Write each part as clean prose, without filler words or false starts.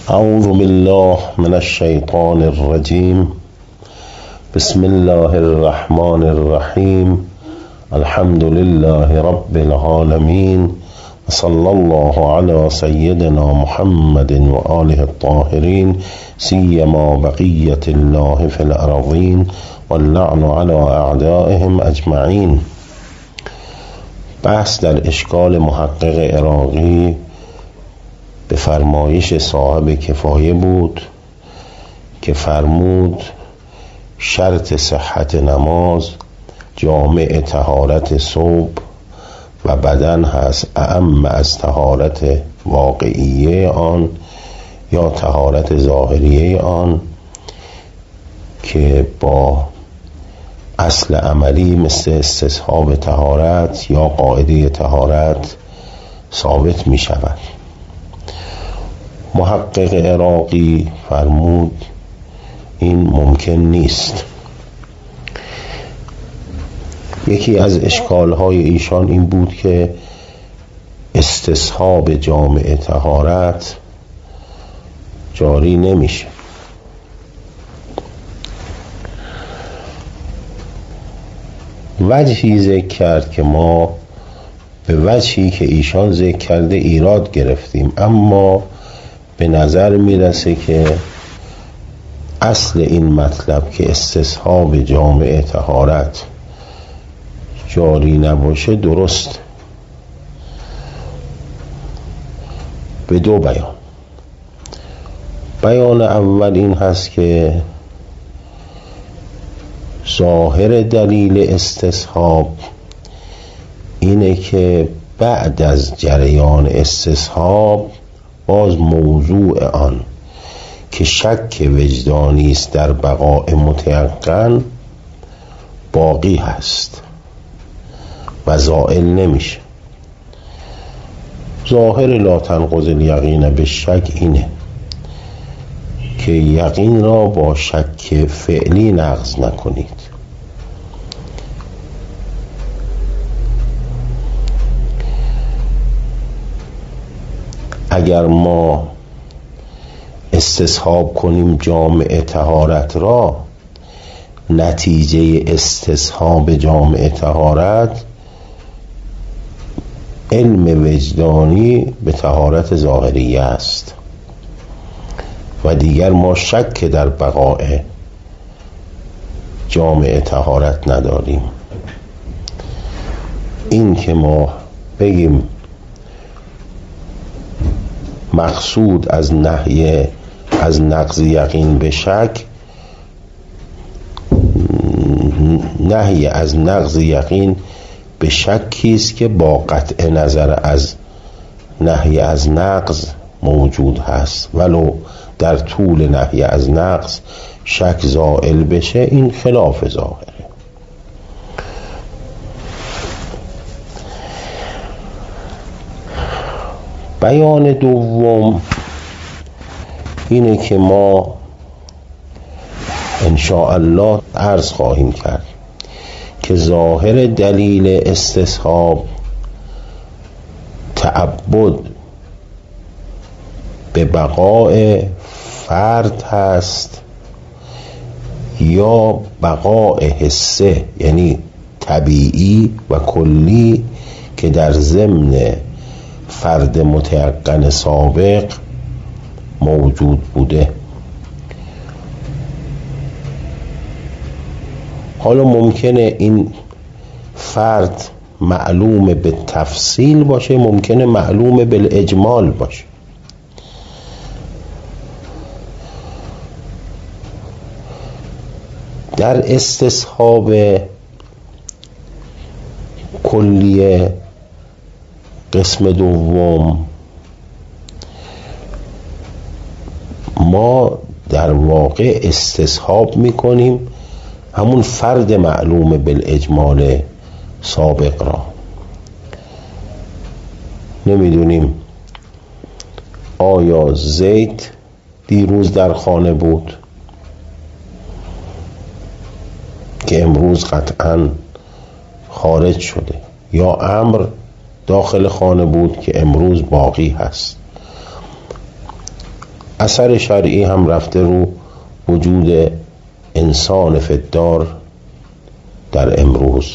اعوذ بالله من الشیطان الرجیم. بسم الله الرحمن الرحیم. الحمد لله رب العالمین و صلی الله علی سیدنا محمد و آله الطاهرین سیما بقیة الله فی الارضین واللعن علی اعدائهم اجمعین. بحث در اشکال محقق عراقی به فرمایش صاحب کفایه بود که فرمود شرط صحت نماز جامع طهارت صوب و بدن هست، اعم از طهارت واقعیه آن یا طهارت ظاهریه آن، که با اصل عملی مثل استصحاب طهارت یا قاعده طهارت ثابت می شود. محقق عراقی فرمود این ممکن نیست. یکی از اشکالهای ایشان این بود که استصحاب جامع طهارت جاری نمیشه. وجهی ذکر کرد که ما به وجهی که ایشان ذکر کرده ایراد گرفتیم، اما به نظر میرسه که اصل این مطلب که استصحاب جامع طهارت جاری نباشه درست به دو بیان. بیان اول این هست که ظاهر دلیل استصحاب اینه که بعد از جریان استصحاب باز موضوع آن که شک وجدانی است در بقاء متیقن باقی هست و زائل نمیشه. ظاهر لا تنقض الیقین به شک اینه که یقین را با شک فعلی نقض نکنید. اگر ما استصحاب کنیم جامع طهارت را، نتیجه استصحاب جامع طهارت علم وجدانی به طهارت ظاهریه است و دیگر ما شک در بقاء جامع طهارت نداریم. این که ما بگیم مقصود از نهی از نقض یقین به شک، نهی از نقض یقین به شکی است که با قطع نظر از نهی از نقض موجود هست، ولو در طول نهی از نقض شک زائل بشه، این خلاف ظاهره. بیان دوم اینه که ما انشاءالله عرض خواهیم کرد که ظاهر دلیل استصحاب تعبد به بقاء فرد هست یا بقاء حسه، یعنی طبیعی و کلی که در ضمن فرد متیقن سابق موجود بوده. حالا ممکنه این فرد معلوم به تفصیل باشه، ممکنه معلوم بالاجمال باشه. در استصحاب کلیه قسم دوم ما در واقع استصحاب میکنیم همون فرد معلوم بالاجمال سابق را. نمیدونیم آیا زید دیروز در خانه بود که امروز قطعا خارج شده، یا عمرو داخل خانه بود که امروز باقی هست. اثر شرعی هم رفته رو وجود انسان فدار در امروز.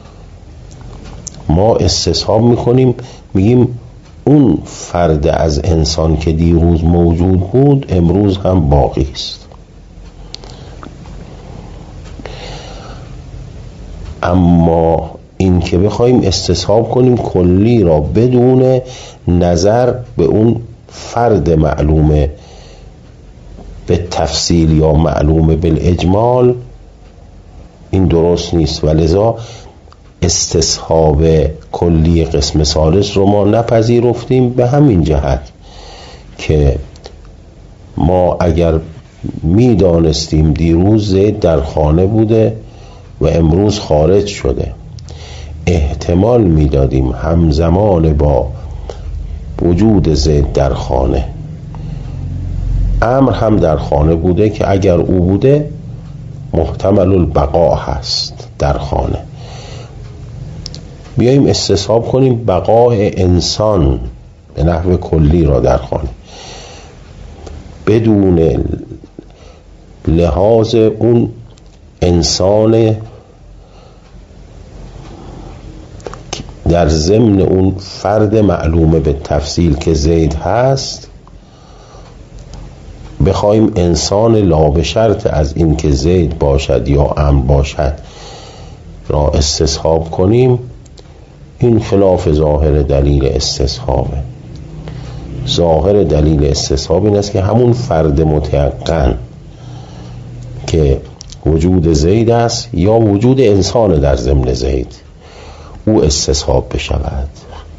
ما استصحاب میکنیم، میگیم اون فرد از انسان که دیروز موجود بود امروز هم باقی است. اما این که بخوایم استصحاب کنیم کلی را بدون نظر به اون فرد معلومه به تفصیل یا معلومه بالاجمال، این درست نیست. و لذا استصحاب کلی قسم ثالث رو ما نپذیرفتیم به همین جهت که ما اگر میدانستیم دیروز زید در خانه بوده و امروز خارج شده، احتمال میدادیم همزمان با وجود زید در خانه عمرو هم در خانه بوده که اگر او بوده محتمل البقا هست در خانه. بیاییم استصحاب کنیم بقای انسان به نحو کلی را در خانه بدون لحاظ اون انسان در ضمن اون فرد معلومه به تفصیل که زید هست، بخوایم انسان لا به شرط از این که زید باشد یا عمرو باشد را استصحاب کنیم، این خلاف ظاهر دلیل استصحابه. ظاهر دلیل استصحاب این است که همون فرد متیقن که وجود زید است یا وجود انسان در ضمن زید او استصحاب بشود،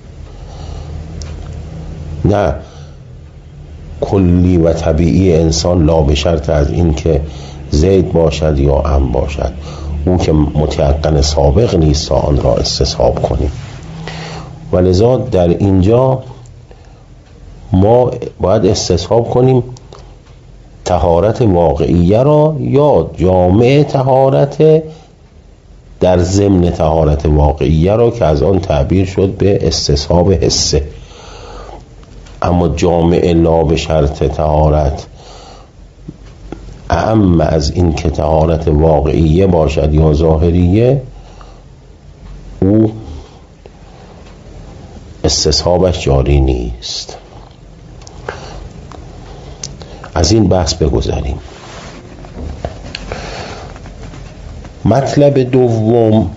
نه کلی و طبیعی انسان لا به شرط از این که زید باشد یا عمرو باشد، او که متیقن سابق نیست تا آن را استصحاب کنیم. ولذا در اینجا ما باید استصحاب کنیم طهارت واقعیه را یا جامع طهارت در ضمن طهارت واقعیه را که از آن تعبیر شد به استصحاب حسه. اما جامع لا به شرط طهارت اعم از این که طهارت واقعیه باشد یا ظاهریه، او استصحابش جاری نیست. از این بحث بگذاریم. مطلب دوم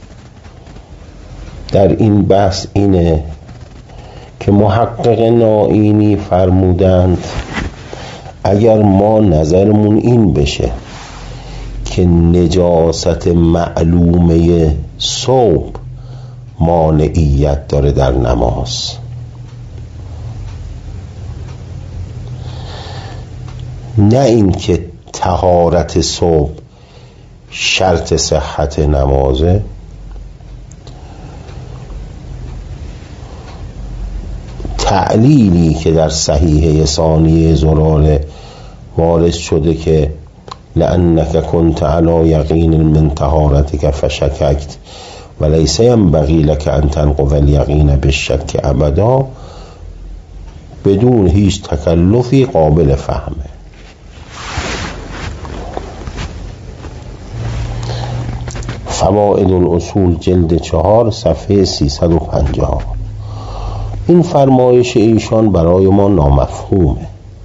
در این بحث اینه که محقق نائینی فرمودند اگر ما نظرمون این بشه که نجاست معلومه ثوب مانعیت داره در نماز، نه این که طهارت ثوب شرط صحت نمازه، تعلیلی که در صحیحه ثانیه زلاله وارد شده که لأنك كنت على یقین من طهارتك فشککت ولیس ينبغی لك ان تنقض الیقین بالشک ابدا، بدون هیچ تکلفی قابل فهمه. فوائد الاصول جلد 4 صفحه 350. این فرمایش ایشان برای ما نامفهومه.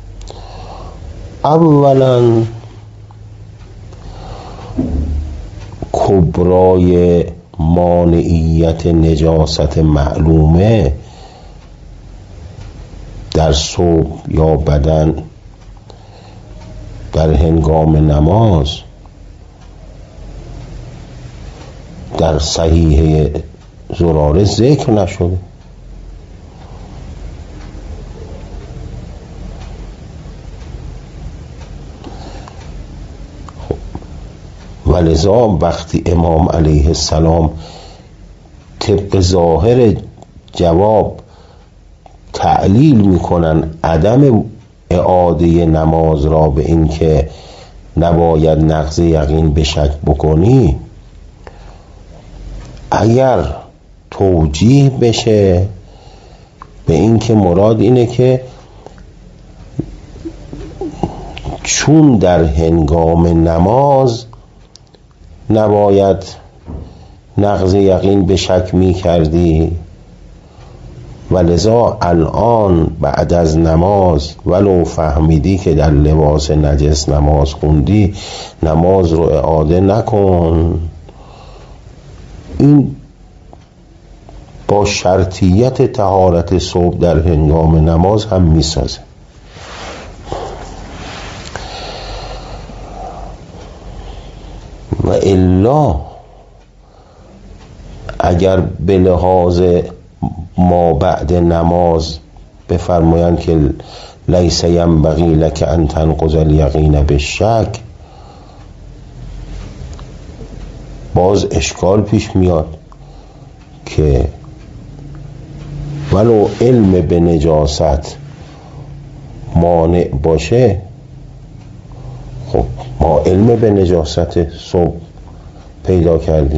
اولا کبرای مانعیت نجاست معلومه در ثوب یا بدن در هنگام نماز در صحیحه زراره ذکر نشده. ولذا وقتی امام علیه السلام طبق ظاهر جواب تعلیل میکنن عدم اعاده نماز را به این که نباید نقض یقین به شک بکنی، اگر توجیه بشه به این که مراد اینه که چون در هنگام نماز نباید نقض یقین به شک می کردی و لذا الان بعد از نماز ولو فهمیدی که در لباس نجس نماز خوندی نماز رو اعاده نکن. این با شرطیت طهارت صبح در هنگام نماز هم می سازه. و الا اگر به لحاظ ما بعد نماز بفرمایند که لیس ینبغی لک ان تنقض الیقین بالشک، باز اشکال پیش میاد که ولو علم به نجاست مانع باشه، خب ما علم به نجاست صبح پیدا کردیم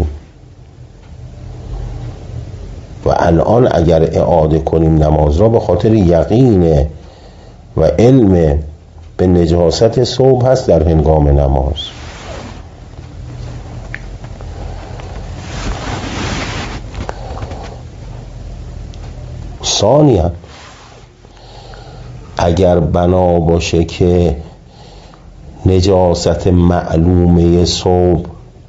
و الان اگر اعاده کنیم نماز را به خاطر یقین و علم به نجاست صبح هست در هنگام نماز. ثانیاً اگر بنا باشه که نجاست معلومه صبح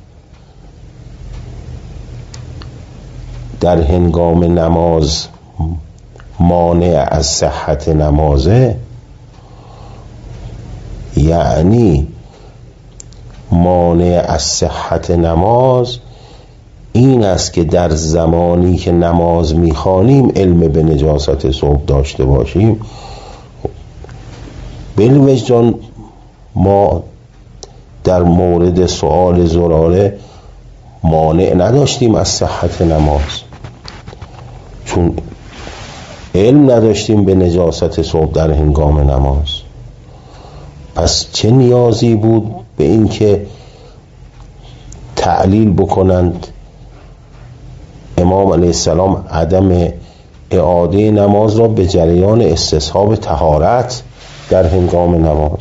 در هنگام نماز مانع از صحت نمازه، یعنی مانع از صحت نماز این است که در زمانی که نماز میخوانیم علم به نجاست صبح داشته باشیم. بالوجدان ما در مورد سؤال زراره مانع نداشتیم از صحت نماز، چون علم نداشتیم به نجاست صبح در هنگام نماز. پس چه نیازی بود به این که تعلیل بکنند امام علیه السلام عدم اعاده نماز را به جریان استصحاب طهارت در هنگام نماز؟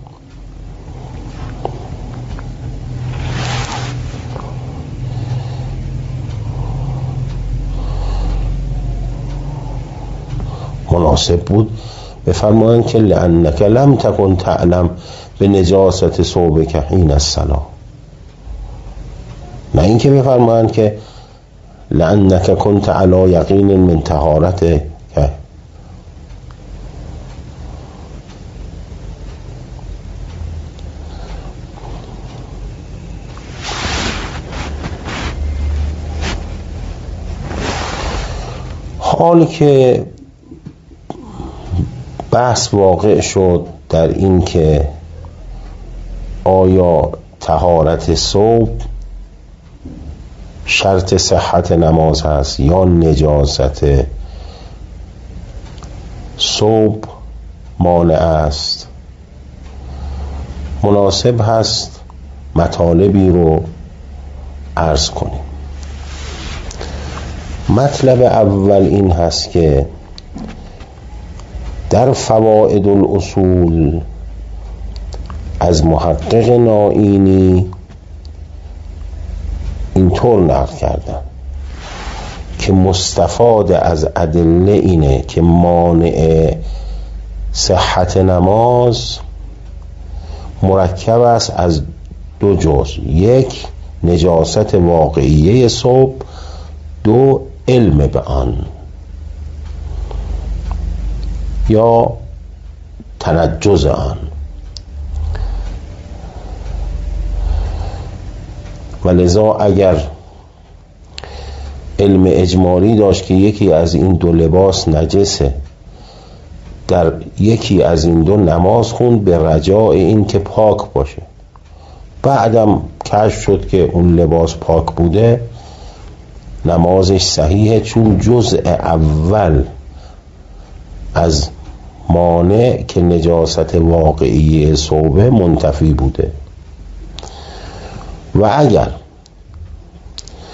مناسب بود بفرمایند که لأنک لم تکن تعلم به نجاست ثوبک حین الصلاة، نه اینکه بفرمایند که لأنک کنت علی یقین من طهارتک. حال که بحث واقع شد در این که آیا طهارت صبح شرط صحت نماز هست یا نجاست صبح مانع است، مناسب هست مطالبی رو عرض کنیم. مطلب اول این هست که در فوائد الاصول از محقق نائینی اینطور نقل کردن که مستفاد از ادله اینه که مانع صحت نماز مرکب است از دو جزء: یک نجاست واقعیه صبح، دو علم به آن یا تنجز آن. و لذا اگر علم اجمالی داشت که یکی از این دو لباس نجسه، در یکی از این دو نماز خوند به رجاء این که پاک باشه، بعدم کشف شد که اون لباس پاک بوده، نمازش صحیحه، چون جزء اول از مانع که نجاست واقعی صوبه منتفی بوده. و اگر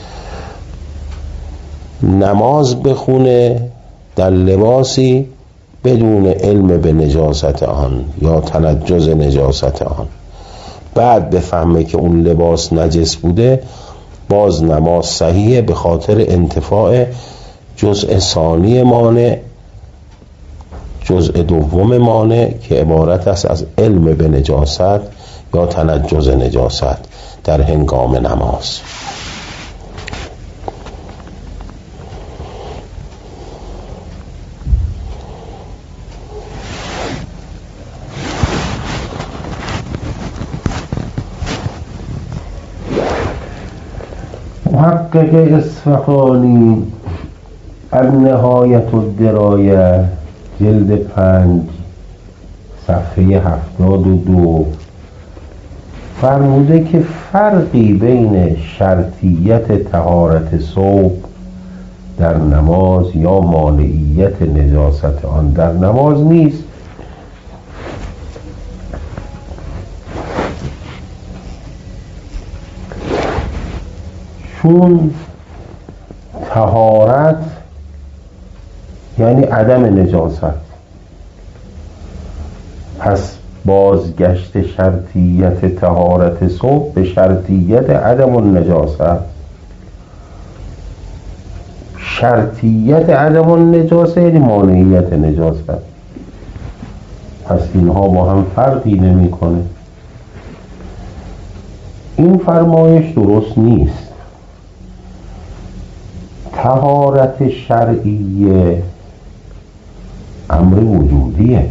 نماز بخونه در لباسی بدون علم به نجاست آن یا تنجز نجاست آن، بعد بفهمه که اون لباس نجس بوده، باز نماز صحیحه به خاطر انتفاع جزء ثانی مانع، جزء دوم مانع که عبارت است از علم به نجاست یا تنجز نجاست در هنگام نماز. محقق اصفهانی النهایة الدرایه جلد 5 صفحه 72 فرموده که فرقی بین شرطیت طهارت ثوب در نماز یا مانعیت نجاست آن در نماز نیست. چون طهارت یعنی عدم نجاست، پس بازگشت شرطیت طهارت ثوب به شرطیت عدم النجاست. شرطیت عدم النجاست یعنی مانعیت نجاست، پس اینها با هم فرقی نمی‌کنه. این فرمایش درست نیست. طهارت شرعیه امر وجودیه،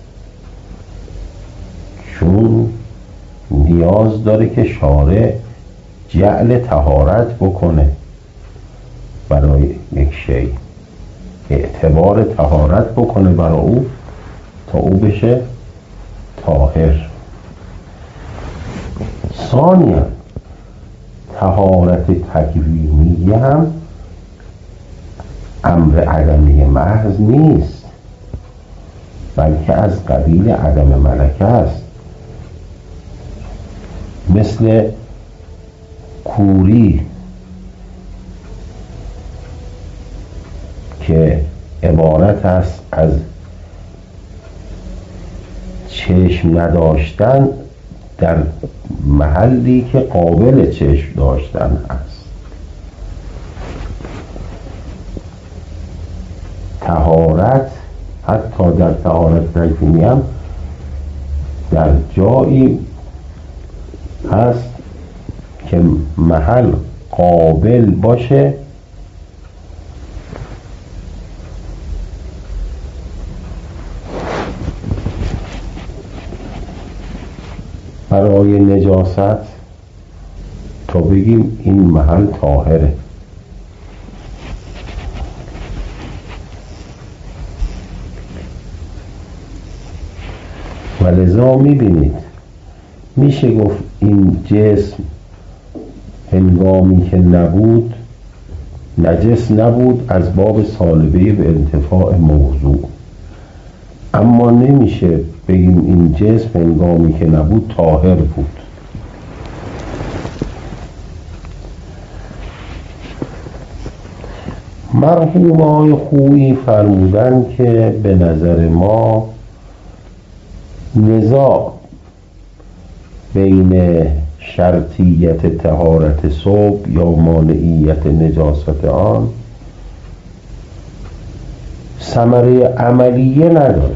چون نیاز داره که شارع جعل طهارت بکنه برای یک شیء، اعتبار طهارت بکنه برای او تا او بشه طاهر. ثانیاً طهارت تکوینی هم امر عدمی محض نیست، بلکه از قبیل عدم ملکه است. مثل کوری که عبارت است از چشم نداشتن در محلی که قابل چشم داشتن است. طهارت حتی در طهارت تکوینی هم در جایی هست که محل قابل باشه برای نجاست تا بگیم این محل طاهره. و لذا میبینید میشه گفت این جسم هنگامی که نبود نجس نبود از باب سالبه به انتفاع موضوع، اما نمیشه بگیم این جسم هنگامی که نبود طاهر بود. مرحوم آقای خویی فرمودن که به نظر ما نزاع بین شرطیت طهارت ثوب یا مانعیت نجاست آن ثمره عملیه نداره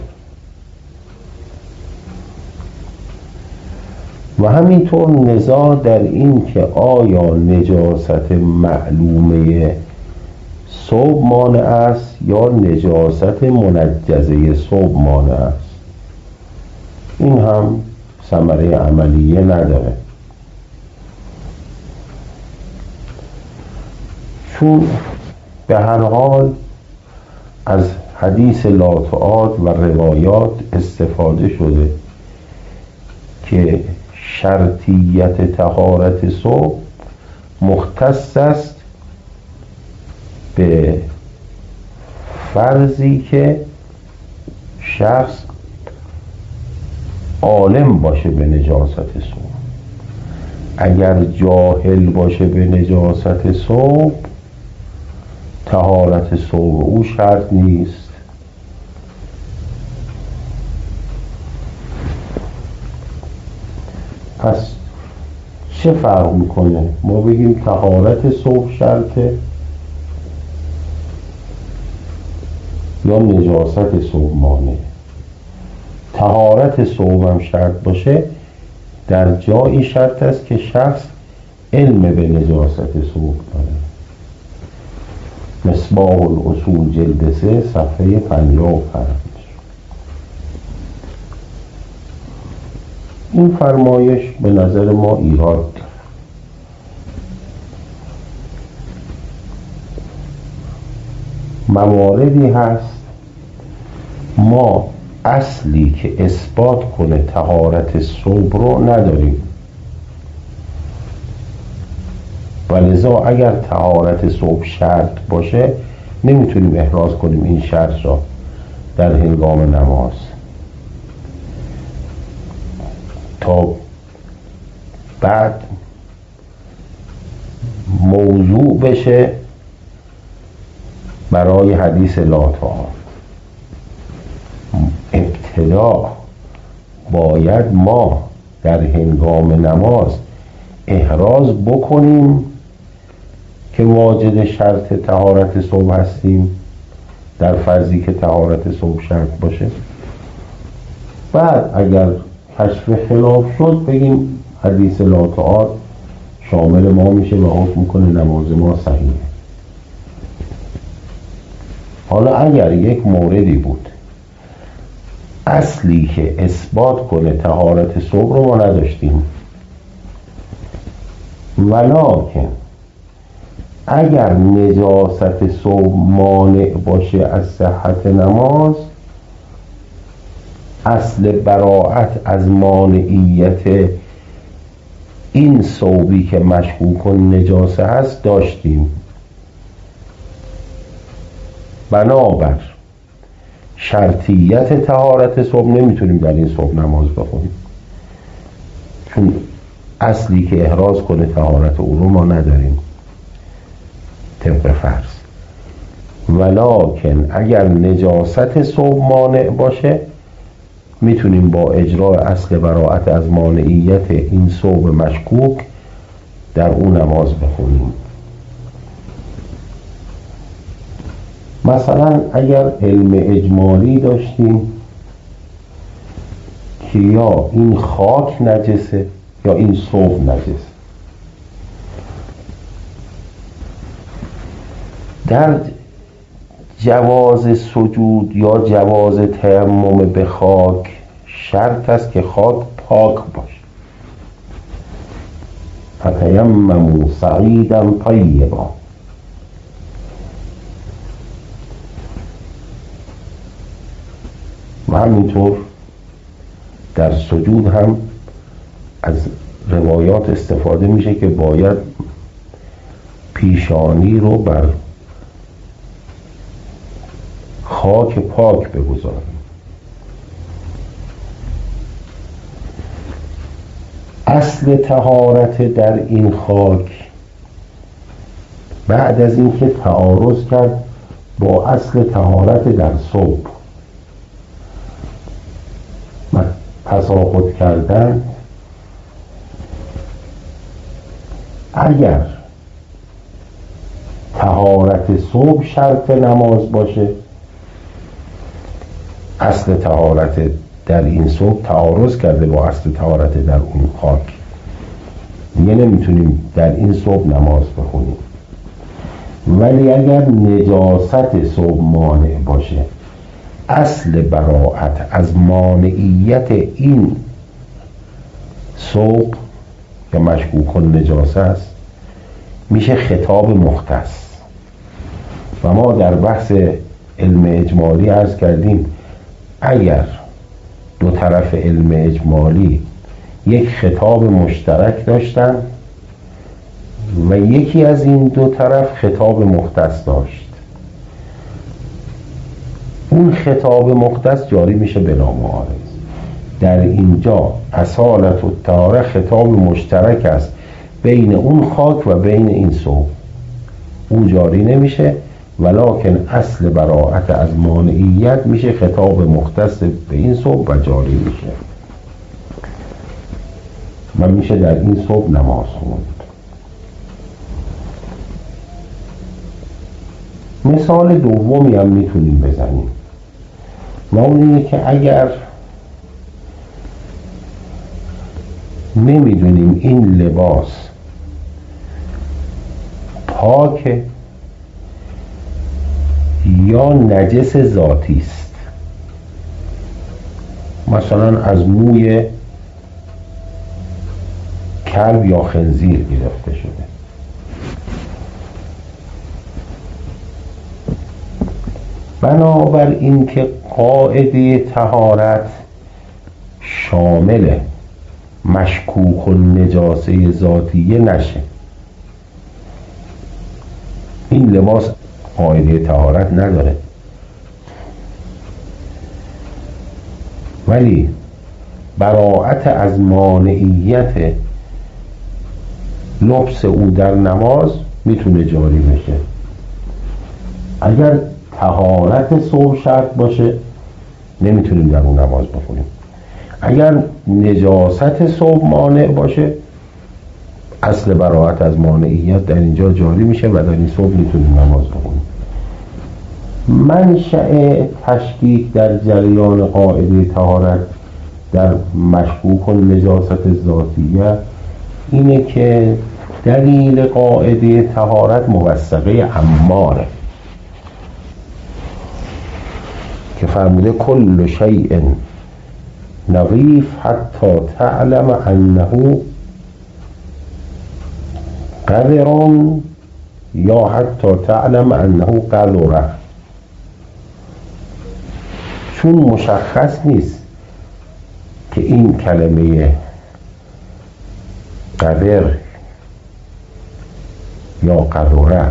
و همینطور نزاع در این که آیا نجاست معلومه ثوب مانع است یا نجاست منجزه ثوب مانع است، این هم ثمره عملیه نداره. چون به هر حال از حدیث لا تعاد و روایات استفاده شده که شرطیت طهارت ثوب مختص است به فرضی که شخص عالم باشه به نجاست ثوب. اگر جاهل باشه به نجاست ثوب، طهارت ثوب او شرط نیست. پس چه فرق میکنه ما بگیم طهارت صبح شرطه یا نجاست صبح مانع؟ طهارت صبح هم شرط باشه در جایی شرط است که شخص علم به نجاست صبح داره. مصباح الاصول جلد 3 صفحه 55. این فرمایش به نظر ما ایراد داره. مواردی هست ما اصلی که اثبات کنه طهارت صبح رو نداریم و لذا اگر طهارت صبح شرط باشه نمیتونیم احراز کنیم این شرط را در هنگام نماز تا بعد موضوع بشه برای حدیث لا طهارت. ابتدا باید ما در هنگام نماز احراز بکنیم که واجد شرط طهارت صبح هستیم در فرضی که طهارت صبح شرط باشه. بعد اگر کشف خلاف شد بگیم حدیث لا طهارت شامل ما میشه و حکم کنه نماز ما صحیحه. حالا اگر یک موردی بود اصلی که اثبات کنه طهارت صبح رو ما نداشتیم ولکن اگر نجاست صبح مانع باشه از صحت نماز اصل براءت از مانعیت این ثوبی که مشکوک نجاسه هست داشتیم. بنابر شرطیت طهارت صبح نمیتونیم در این صبح نماز بخونیم چون اصلی که احراز کنه طهارت او رو ما نداریم طبق فرض. ولکن اگر نجاست صبح مانع باشه میتونیم با اجرای اصل براءت از مانعیت این صوب مشکوک در اون نماز بخونیم. مثلا اگر علم اجمالی داشتیم که یا این خاک نجسه یا این صوب نجسه، در جواز سجود یا جواز تیمم به خاک شرط است که خاک پاک باشه. فتیمموا صعیدا طیبا. و همینطور در سجود هم از روایات استفاده میشه که باید پیشانی رو بر خاک پاک بگذاریم. اصل طهارت در این خاک بعد از اینکه تعارض کرد با اصل طهارت در صبح و تساقط کردن، اگر طهارت صبح شرط نماز باشه اصل طهارت در این صبح تعارض کرده با اصل طهارت در اون خاک، دیگه نمیتونیم در این صبح نماز بخونیم. ولی اگر نجاست صبح مانع باشه اصل براءت از مانعیت این صبح که مشکوک نجاست است میشه خطاب مختص. و ما در بحث علم اجمالی عرض کردیم اگر دو طرف علم اجمالی یک خطاب مشترک داشتن و یکی از این دو طرف خطاب مختص داشت، اون خطاب مختص جاری میشه بلا معارض. در اینجا اصالت الطهاره خطاب مشترک است بین اون خاک و بین این صوب، اون جاری نمیشه، ولکن اصل براءت از مانعیت میشه خطاب مختص به این صوب و جاری میشه. و میشه در این صبح نماز خوند. مثال دومی هم میتونیم بزنیم و اون اینه که اگر نمیدونیم این لباس پاک یا نجس ذاتی است، مثلا از موی کلب یا خنزیر گرفته شده، بنابراین که قاعده طهارت شامل مشکوک و نجاسه ذاتیه نشه. این لباس قاعده طهارت نداره، ولی براءت از مانعیت لبس او در نماز میتونه جاری بشه. اگر طهارت صبح شرط باشه نمیتونیم در اون نماز بخونیم. اگر نجاست صبح مانع باشه اصل براءت از مانعیت در اینجا جاری میشه و در این صبح میتونیم نماز بخونیم. منشأ تشکیک در جریان قاعده طهارت در مشکوک و نجاست ذاتیه اینه که دلیل قاعده طهارت موثقه عماره که فرموده کل شیء نظیف حتی تعلم انه قذر یا حتی تعلم انه قذره، چون مشخص نیست که این کلمه قذر یا قذره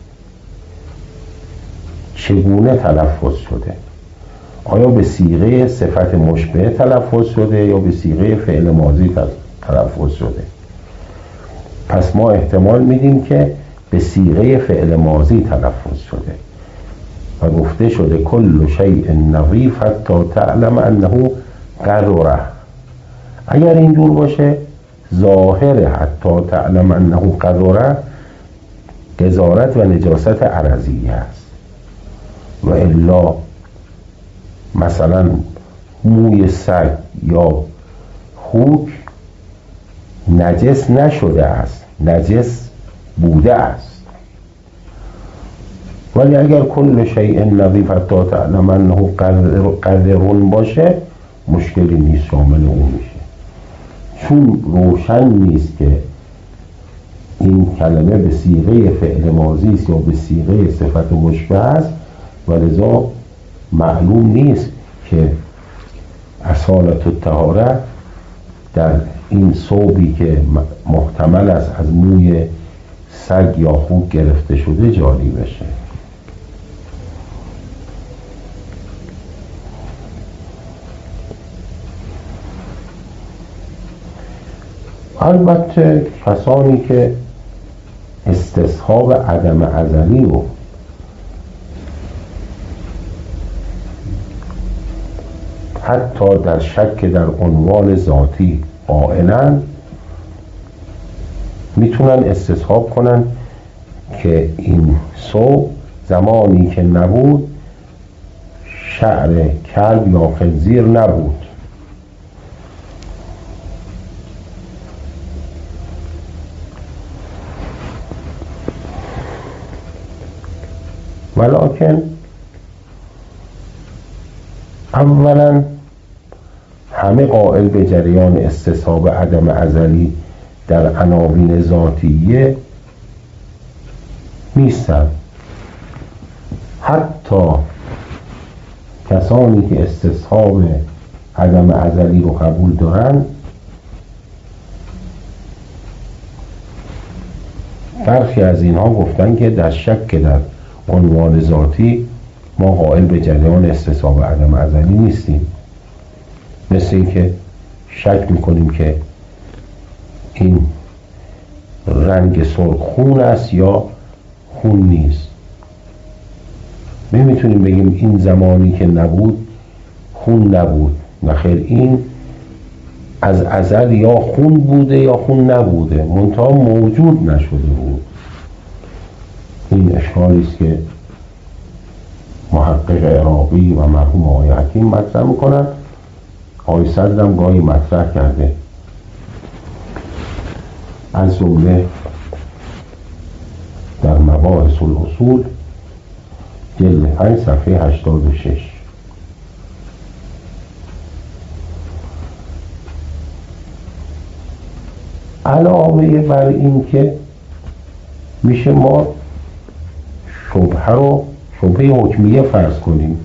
چگونه تلفظ شده، آیا به صیغه صفت مشبه تلفظ شده یا به صیغه فعل ماضی تلفظ شده. پس ما احتمال میدیم که به صیغه فعل ماضی تلفظ شده و گفته شده کل شیء نظیف حتی تعلم انه قذره. اگر اینجور باشه ظاهر حتی تعلم انه قذره قذارت و نجاست عرضیه است و الا مثلا موی سگ یا خوک نجس نشده است، نجس بوده است. ولی اگر کل شیء نظیف حتی تعلم انه قذرون باشه مشکلی نیست، شامل اون میشه، چون روشن نیست که این کلمه به صیغه فعل ماضی است یا به صیغه صفت مشبه است و لذا معلوم نیست که اصالت الطهارت در این ثوبی که محتمل است از موی سگ یا خوک گرفته شده جاری بشه. البته کسانی که استصحاب عدم ازلی رو حتی در شک در عنوان ذاتی قائلن میتونن استصحاب کنن که این صوب زمانی که نبود شعر کلب یا خنزیر نبود، ولکن اولا همه قائل به جریان استصحاب عدم ازلی در عناوین ذاتیه نیستن. حتی کسانی که استصحاب عدم ازلی رو قبول دارن برخی از اینها گفتن که در شک در عنوان ذاتی ما قائل به جریان استصحاب عدم ازلی نیستیم، مثل این که شک میکنیم که این رنگ سرخ خون است یا خون نیست. نمیتونیم بگیم این زمانی که نبود خون نبود، نخیر، این از ازل یا خون بوده یا خون نبوده، منتها موجود نشده بود. این اشکالی است که محقق عراقی و مرحوم آقای حکیم مطرح میکنن. آقای صدر هم گاهی مطرح کرده، از جمله در مباحث الاصول جلد 5 صفحه 86. علاوه بر این که میشه ما شبهه رو شبهه حکمیه فرض کنیم،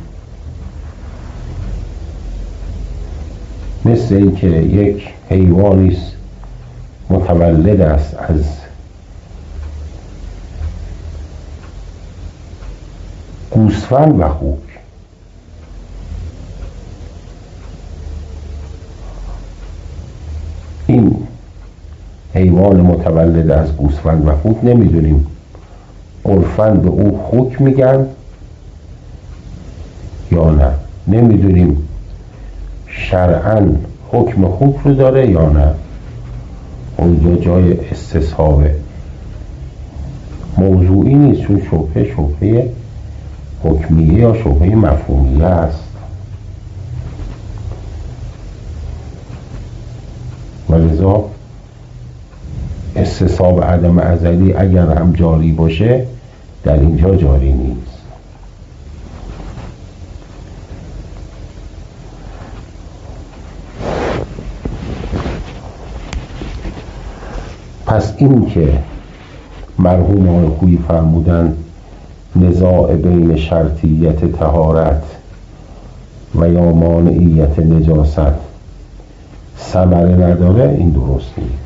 مثل این که یک حیوانی متولد است از گوسفند و خوک. این حیوان متولد از گوسفند و خوک نمیدونیم عرفاً به او خوک میگن یا نه، نمیدونیم شرعاً حکم خوک رو داره یا نه. اونجا جای استصحابه موضوعی نیست، چون شبهه حکمیه یا شبهه مفهومیه است. ولذا استصحاب عدم ازلی اگر هم جاری باشه در اینجا جاری نیست. پس این که مرحوم آقای خویی فرمودن نزاع بین شرطیت طهارت و یا مانعیت نجاست ثمره نداره، این درست نیست.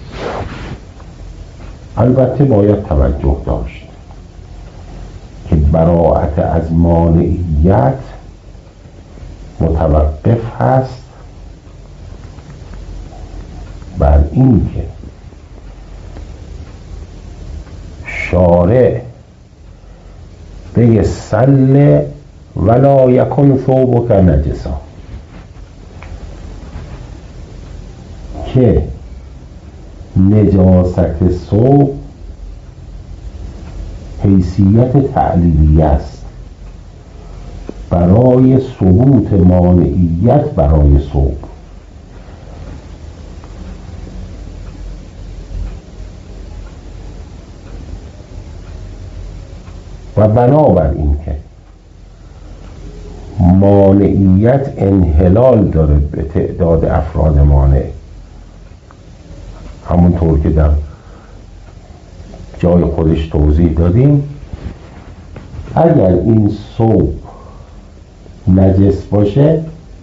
البته باید توجه داشت که براءت از مانعیت متوقف هست بر این که شارع بگه سل ولا یکن ثوبک نجسا، که نجاست ثوب حیثیت تعلیلی است برای ثبوت مانعیت برای ثوب. و بنابر این که مانعیت انحلال داره به تعداد افراد مانع، همونطور که در جای خودش توضیح دادیم، اگر این ثوب نجس باشه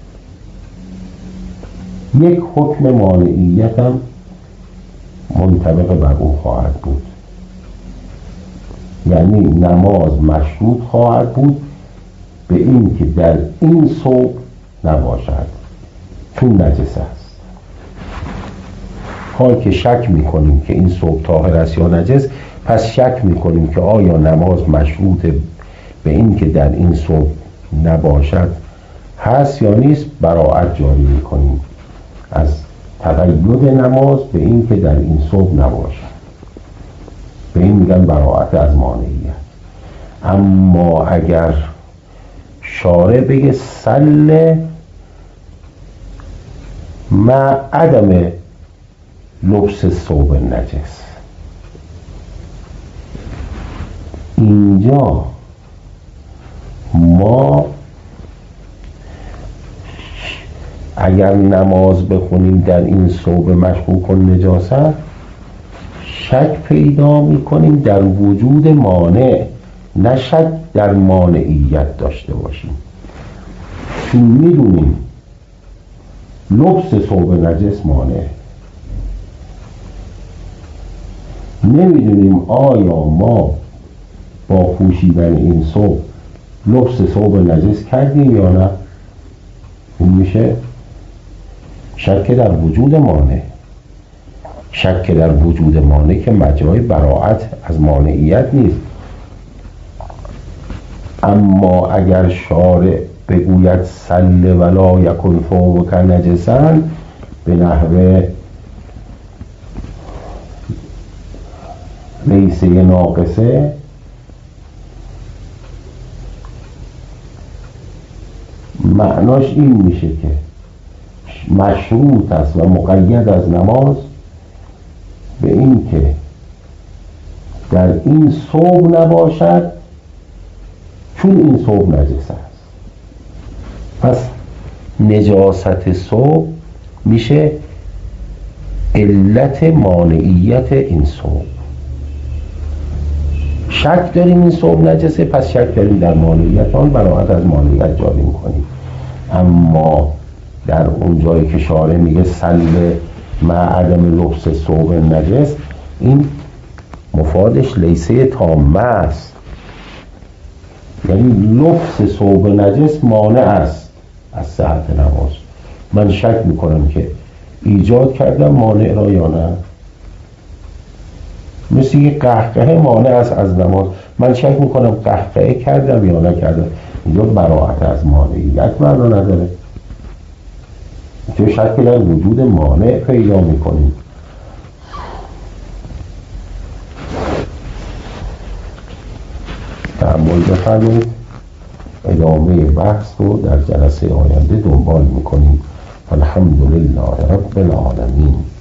یک حکم مانعیت هم منطبق بر او خواهد بود، یعنی نماز مشروط خواهد بود به این که در این ثوب نباشد چون نجس است. حال که شک میکنیم که این ثوب طاهر است یا نجس، پس شک میکنیم که آیا نماز مشروط به این که در این ثوب نباشد هست یا نیست، براءت جاری میکنیم از تقید نماز به این که در این ثوب نباشد. به این میگن براءت از مانعیت. اما اگر شارع بگه سل مع عدم لبس ثوب نجس، اینجا ما اگر نماز بخونیم در این ثوب مشکوک نجاست، شک پیدا میکنیم در وجود مانع، نه شک در مانعیت داشته باشیم. چون میدونیم لبس ثوب نجس مانع، نمیدونیم آیا ما با پوشیدن این ثوب لبس ثوب نجس کردیم یا نه. این میشه شک در وجود مانع. شک در وجود مانع که مجرای براءت از مانعیت نیست. اما اگر شارع بگوید سل ولا یکن ثوبک نجسا، به نحوه لیسه ناقصه، معناش این میشه که مشروط است و مقید از نماز به این که در این ثوب نباشد، چون این ثوب نجس است. پس نجاست ثوب میشه علت مانعیت این ثوب. شک داریم این ثوب نجسه، پس شک داریم در مانعیت آن، براءت از مانعیت جاری میکنیم. اما در اون جایی که شارع میگه سل مع عدم لبس ثوب نجس، این مفادش لیسه تامه است، یعنی لبس ثوب نجس مانع است از صحت نماز. من شک میکنم که ایجاد کردم مانع را یا نه. مثل یه قهقه مانع است از نماز، من شک میکنم قهقه کردم یا نکردم. اینجا براءت از مانعیت معنا نداره، اینجا شک در وجود مانع پیدا میکنیم. تأمل بفرمایید، ادامه بحث رو در جلسه آینده دنبال میکنیم. الحمدلله رب العالمین.